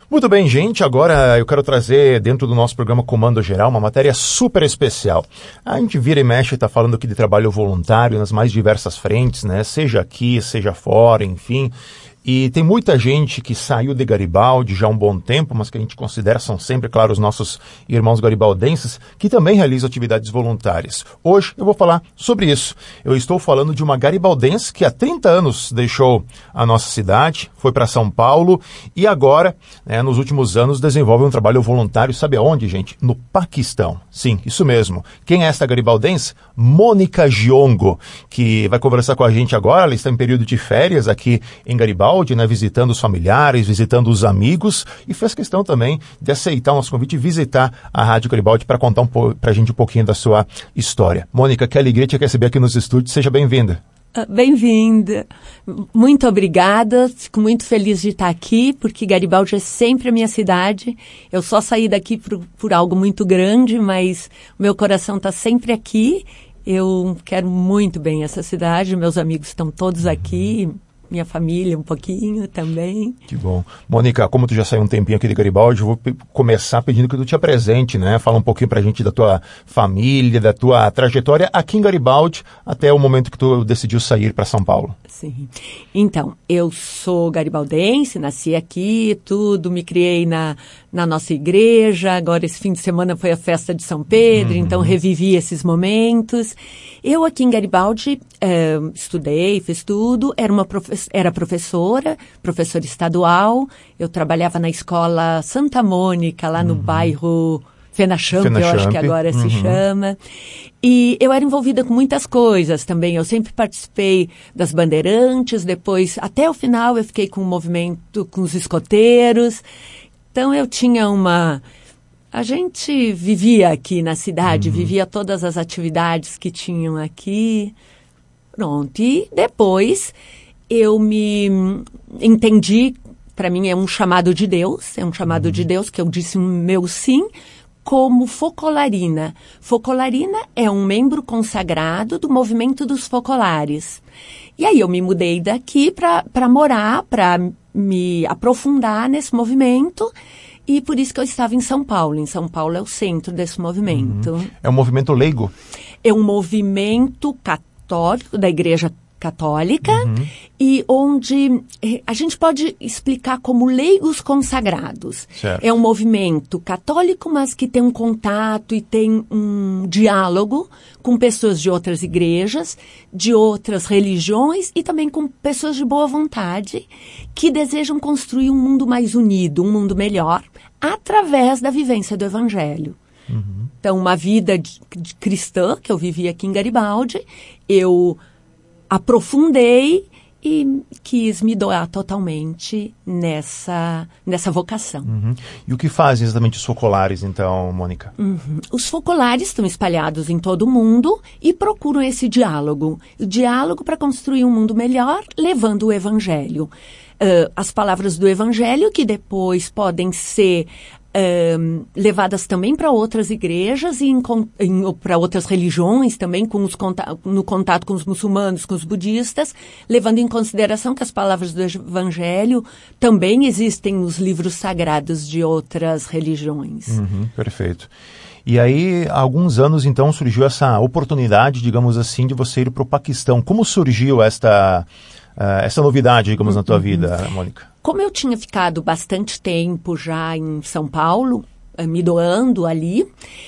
Muito bem, gente. Agora eu quero trazer dentro do nosso programa Comando Geral uma matéria super especial. A gente vira e mexe e está falando aqui de trabalho voluntário nas mais diversas frentes, né? Seja aqui, seja fora, enfim. E tem muita gente que saiu de Garibaldi já há um bom tempo, mas que a gente considera são sempre, claro, os nossos irmãos garibaldenses, que também realizam atividades voluntárias. Hoje eu vou falar sobre isso. Eu estou falando de uma garibaldense que há 30 anos deixou a nossa cidade, foi para São Paulo e agora, nos últimos anos, desenvolve um trabalho voluntário, sabe aonde, gente? No Paquistão. Sim, isso mesmo. Quem é esta garibaldense? Mônica Giongo, que vai conversar com a gente agora. Ela está em período de férias aqui em Garibaldi, visitando os familiares, visitando os amigos, e fez questão também de aceitar o nosso convite e visitar a Rádio Garibaldi para contar para a gente um pouquinho da sua história. Mônica, que alegria te receber aqui nos estúdios. Seja bem-vinda. Bem-vinda. Muito obrigada. Fico muito feliz de estar aqui, porque Garibaldi é sempre a minha cidade. Eu só saí daqui por algo muito grande, mas o meu coração está sempre aqui. Eu quero muito bem essa cidade. Meus amigos estão todos aqui. Minha família um pouquinho também. Que bom. Mônica, como tu já saiu um tempinho aqui de Garibaldi, eu vou começar pedindo que tu te apresente, né? Fala um pouquinho pra gente da tua família, da tua trajetória aqui em Garibaldi, até o momento que tu decidiu sair para São Paulo. Sim. Então, eu sou garibaldense, nasci aqui, tudo, me criei na nossa igreja. Agora, esse fim de semana foi a festa de São Pedro, então revivi esses momentos. Eu aqui em Garibaldi estudei, fiz tudo, era professora estadual. Eu trabalhava na escola Santa Mônica, lá no bairro Fenachamp, eu acho que agora se chama. E eu era envolvida com muitas coisas também. Eu sempre participei das bandeirantes, depois, até o final, eu fiquei com o movimento com os escoteiros. Então, eu tinha A gente vivia aqui na cidade, vivia todas as atividades que tinham aqui. Pronto. E depois eu me entendi, para mim é um chamado de Deus, que eu disse um meu sim, como focolarina. Focolarina é um membro consagrado do movimento dos focolares. E aí eu me mudei daqui para morar, para me aprofundar nesse movimento. E por isso que eu estava em São Paulo. Em São Paulo é o centro desse movimento. É um movimento leigo? É um movimento católico, da Igreja Católica, e onde a gente pode explicar como leigos consagrados. Certo. É um movimento católico, mas que tem um contato e tem um diálogo com pessoas de outras igrejas, de outras religiões e também com pessoas de boa vontade que desejam construir um mundo mais unido, um mundo melhor, através da vivência do Evangelho. Então, uma vida de cristã que eu vivi aqui em Garibaldi, eu aprofundei e quis me doar totalmente nessa vocação. E o que fazem exatamente os focolares, então, Mônica? Os focolares estão espalhados em todo o mundo e procuram esse diálogo. O diálogo para construir um mundo melhor, levando o Evangelho. As palavras do Evangelho, que depois podem ser levadas também para outras igrejas e para outras religiões também, no contato com os muçulmanos, com os budistas, levando em consideração que as palavras do Evangelho também existem nos livros sagrados de outras religiões. Perfeito. E aí, há alguns anos, então, surgiu essa oportunidade, digamos assim, de você ir para o Paquistão. Como surgiu essa novidade, digamos, na tua vida, Mônica? Como eu tinha ficado bastante tempo já em São Paulo, me doando ali,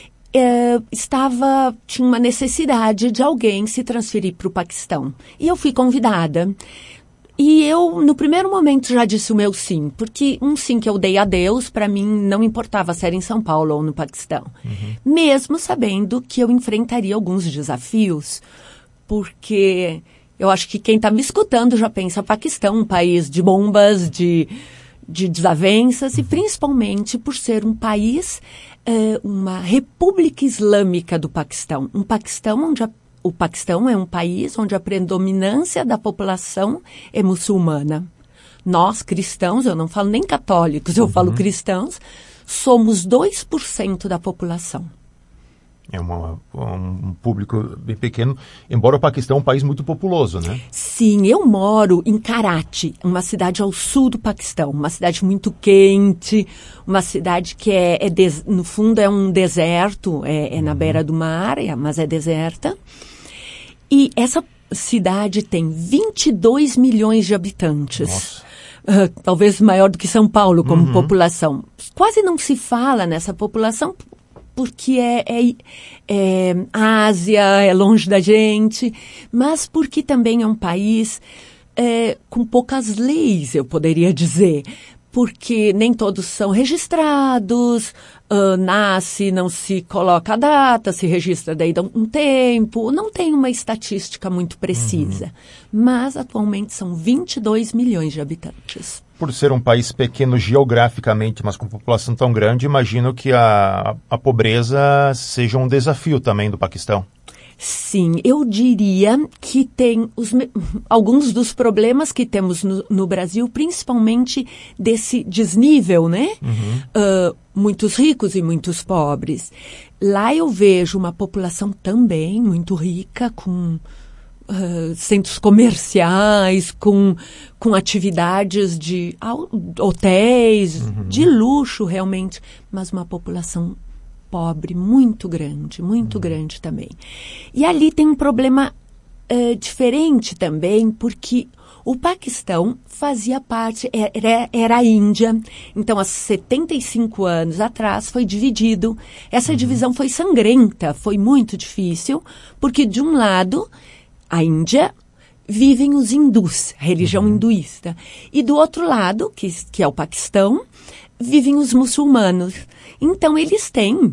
tinha uma necessidade de alguém se transferir para o Paquistão. E eu fui convidada. E eu, no primeiro momento, já disse o meu sim, porque um sim que eu dei a Deus, para mim, não importava se era em São Paulo ou no Paquistão. Mesmo sabendo que eu enfrentaria alguns desafios, porque eu acho que quem está me escutando já pensa Paquistão, um país de bombas, de desavenças, e principalmente por ser um país, uma república islâmica do Paquistão. O Paquistão é um país onde a predominância da população é muçulmana. Nós, cristãos, eu não falo nem católicos, eu falo cristãos, somos 2% da população. É um público bem pequeno, embora o Paquistão é um país muito populoso, né? Sim, eu moro em Karachi, uma cidade ao sul do Paquistão, uma cidade muito quente, uma cidade que no fundo é um deserto, é na beira do mar, mas é deserta. E essa cidade tem 22 milhões de habitantes. Talvez maior do que São Paulo como população. Quase não se fala nessa população porque Ásia, é longe da gente, mas porque também é um país com poucas leis, eu poderia dizer, porque nem todos são registrados, nasce, não se coloca a data, se registra daí um tempo, não tem uma estatística muito precisa, mas atualmente são 22 milhões de habitantes. Por ser um país pequeno geograficamente, mas com população tão grande, imagino que a pobreza seja um desafio também do Paquistão. Sim, eu diria que tem alguns dos problemas que temos no Brasil, principalmente desse desnível, né? Muitos ricos e muitos pobres. Lá eu vejo uma população também muito rica, com centros comerciais, com atividades de hotéis, de luxo realmente, mas uma população pobre muito grande também. E ali tem um problema diferente também, porque o Paquistão fazia parte, era a Índia, então há 75 anos atrás foi dividido. Essa divisão foi sangrenta, foi muito difícil, porque de um lado a Índia vivem os hindus, a religião hinduísta, e do outro lado, que é o Paquistão, vivem os muçulmanos. Então, eles têm,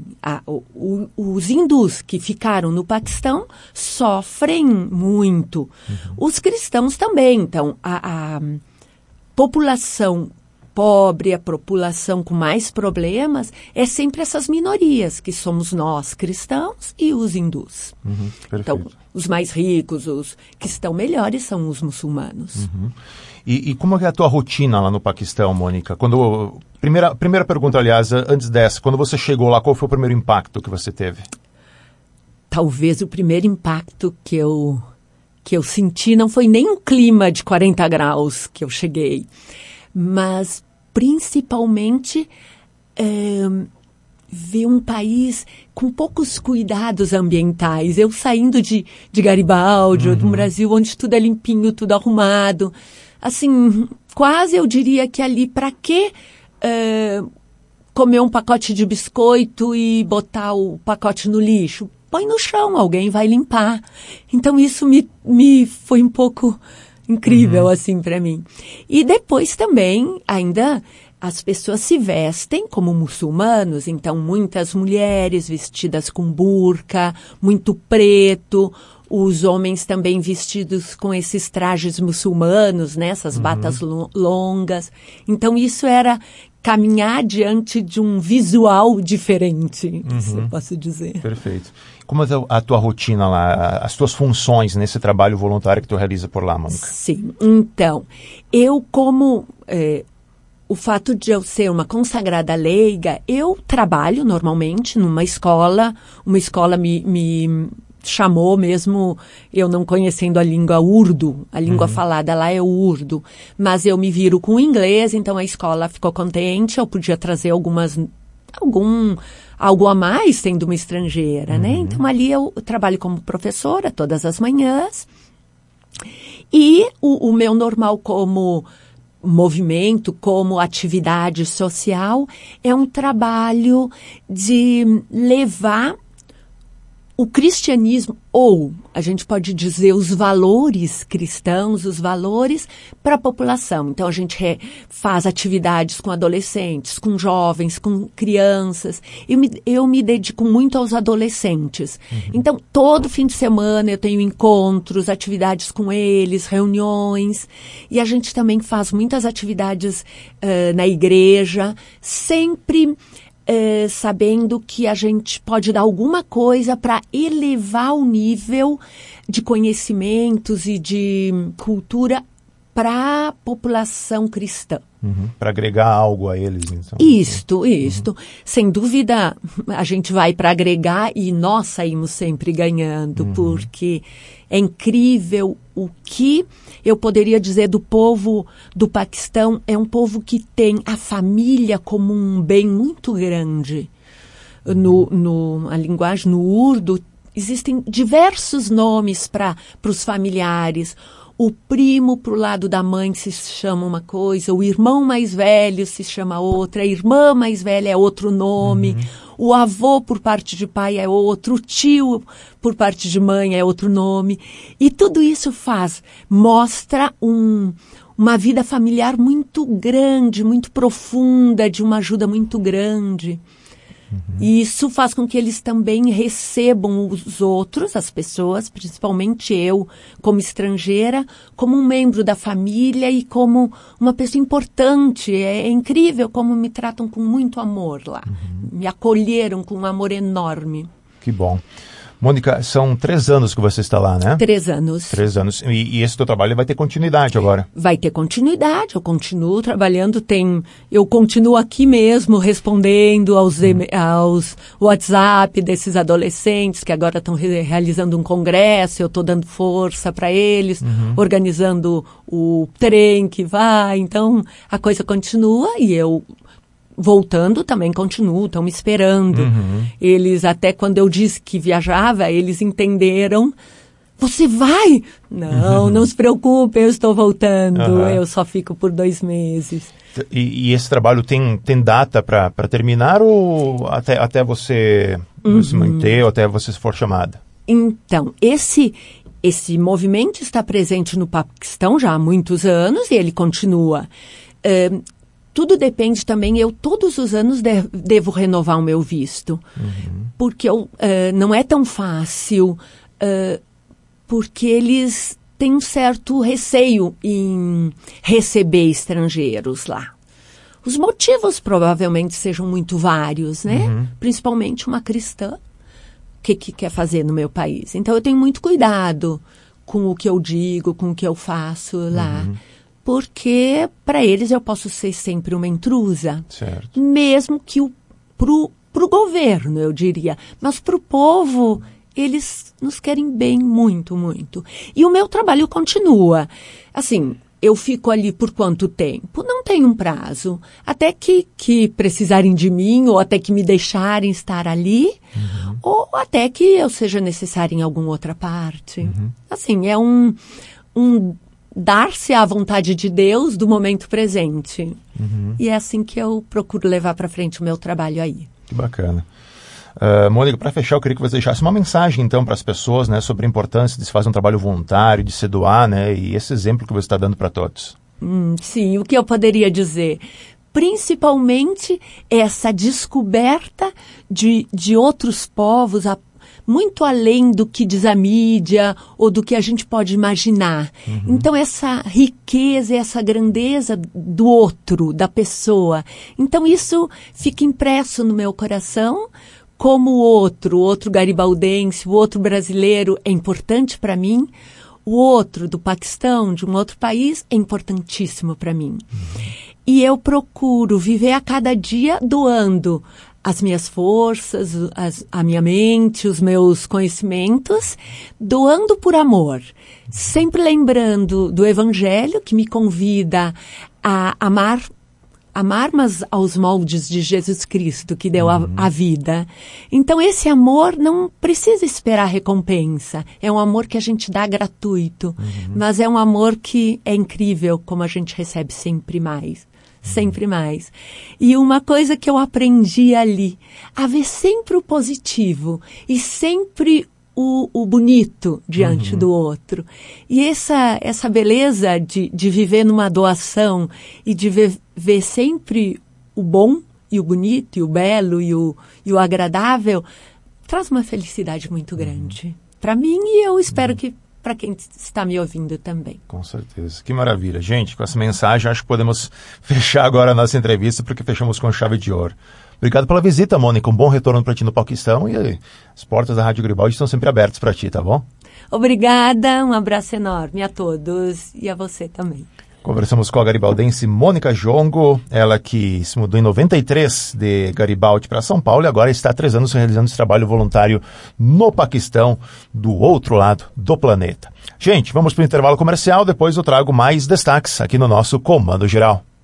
os hindus que ficaram no Paquistão sofrem muito. Os cristãos também. Então, a população pobre, a população com mais problemas, é sempre essas minorias, que somos nós, cristãos, e os hindus. Então, os mais ricos, os que estão melhores, são os muçulmanos. E como é a tua rotina lá no Paquistão, Mônica? Primeira pergunta, aliás, antes dessa, quando você chegou lá, qual foi o primeiro impacto que você teve? Talvez o primeiro impacto que eu senti não foi nem um clima de 40 graus que eu cheguei, mas principalmente ver um país com poucos cuidados ambientais. Eu saindo de Garibaldi, do Brasil, onde tudo é limpinho, tudo arrumado. Assim, quase eu diria que ali, para que comer um pacote de biscoito e botar o pacote no lixo? Põe no chão, alguém vai limpar. Então, isso me foi um pouco incrível, assim, para mim. E depois também, ainda, as pessoas se vestem como muçulmanos, então muitas mulheres vestidas com burca, muito preto, os homens também vestidos com esses trajes muçulmanos, né, essas batas longas. Então isso era caminhar diante de um visual diferente, se eu posso dizer. Perfeito. Como é a tua rotina lá, as tuas funções nesse trabalho voluntário que tu realiza por lá, Mônica? Sim, então, eu o fato de eu ser uma consagrada leiga, eu trabalho normalmente numa escola, uma escola me chamou mesmo, eu não conhecendo a língua urdu, a língua falada lá é o urdu, mas eu me viro com o inglês, então a escola ficou contente, eu podia trazer algo a mais sendo uma estrangeira, né? Então ali eu trabalho como professora todas as manhãs e o meu normal como movimento, como atividade social, é um trabalho de levar o cristianismo, ou a gente pode dizer os valores cristãos, os valores para a população. Então, a gente faz atividades com adolescentes, com jovens, com crianças. Eu me dedico muito aos adolescentes. Então, todo fim de semana eu tenho encontros, atividades com eles, reuniões. E a gente também faz muitas atividades na igreja, sempre sabendo que a gente pode dar alguma coisa para elevar o nível de conhecimentos e de cultura para a população cristã. Para agregar algo a eles. Então. Isto. Sem dúvida, a gente vai para agregar e nós saímos sempre ganhando, porque é incrível o que eu poderia dizer do povo do Paquistão. É um povo que tem a família como um bem muito grande. A linguagem, no urdu, existem diversos nomes para os familiares. O primo pro lado da mãe se chama uma coisa, o irmão mais velho se chama outra, a irmã mais velha é outro nome, o avô por parte de pai é outro, o tio por parte de mãe é outro nome. E tudo isso mostra uma vida familiar muito grande, muito profunda, de uma ajuda muito grande. E isso faz com que eles também recebam os outros, as pessoas, principalmente eu, como estrangeira, como um membro da família e como uma pessoa importante. É incrível como me tratam com muito amor lá. Me acolheram com um amor enorme. Que bom. Mônica, são 3 anos que você está lá, né? 3 anos. 3 anos. E esse teu trabalho vai ter continuidade agora? Vai ter continuidade. Eu continuo trabalhando. Eu continuo aqui mesmo respondendo aos WhatsApp desses adolescentes que agora estão realizando um congresso. Eu estou dando força para eles, organizando o trem que vai. Então, a coisa continua e eu... Voltando, também continuo, estão me esperando. Eles, até quando eu disse que viajava, eles entenderam. Você vai? Não se preocupe, eu estou voltando. Eu só fico por 2 meses. E esse trabalho tem data para terminar ou até você se manter ou até você for chamada? Então, esse movimento está presente no Paquistão já há muitos anos e ele continua. Tudo depende também, eu todos os anos devo renovar o meu visto, porque não é tão fácil, porque eles têm um certo receio em receber estrangeiros lá. Os motivos provavelmente sejam muito vários, né? Principalmente uma cristã, que quer fazer no meu país. Então eu tenho muito cuidado com o que eu digo, com o que eu faço lá. Porque, para eles, eu posso ser sempre uma intrusa. Certo. Mesmo que pro governo, eu diria. Mas pro povo, eles nos querem bem muito, muito. E o meu trabalho continua. Assim, eu fico ali por quanto tempo? Não tem um prazo. Até que precisarem de mim, ou até que me deixarem estar ali, ou até que eu seja necessária em alguma outra parte. Assim, é um dar-se à vontade de Deus do momento presente. E é assim que eu procuro levar para frente o meu trabalho aí. Que bacana. Mônica, para fechar, eu queria que você deixasse uma mensagem, então, para as pessoas, né, sobre a importância de se fazer um trabalho voluntário, de se doar, né, e esse exemplo que você está dando para todos. Sim, o que eu poderia dizer? Principalmente essa descoberta de outros povos, muito além do que diz a mídia ou do que a gente pode imaginar. Então, essa riqueza, essa grandeza do outro, da pessoa. Então, isso fica impresso no meu coração, como o outro garibaldense, o outro brasileiro é importante para mim, o outro do Paquistão, de um outro país, é importantíssimo para mim. E eu procuro viver a cada dia doando as minhas forças, a minha mente, os meus conhecimentos, doando por amor. Sempre lembrando do Evangelho, que me convida a amar, mas aos moldes de Jesus Cristo, que deu a vida. Então, esse amor não precisa esperar recompensa. É um amor que a gente dá gratuito, mas é um amor que é incrível, como a gente recebe sempre mais. Sempre mais. E uma coisa que eu aprendi ali, a ver sempre o positivo e sempre o bonito diante do outro. E essa beleza de viver numa doação e de ver sempre o bom e o bonito e o belo e o agradável, traz uma felicidade muito grande para mim e eu espero que para quem está me ouvindo também. Com certeza. Que maravilha. Gente, com essa mensagem, acho que podemos fechar agora a nossa entrevista, porque fechamos com chave de ouro. Obrigado pela visita, Mônica. Um bom retorno para ti no Paquistão e as portas da Rádio Garibaldi estão sempre abertas para ti, tá bom? Obrigada, um abraço enorme a todos e a você também. Conversamos com a garibaldense Mônica Jongo, ela que se mudou em 93 de Garibaldi para São Paulo e agora está há 3 anos realizando esse trabalho voluntário no Paquistão, do outro lado do planeta. Gente, vamos para o intervalo comercial, depois eu trago mais destaques aqui no nosso Comando Geral.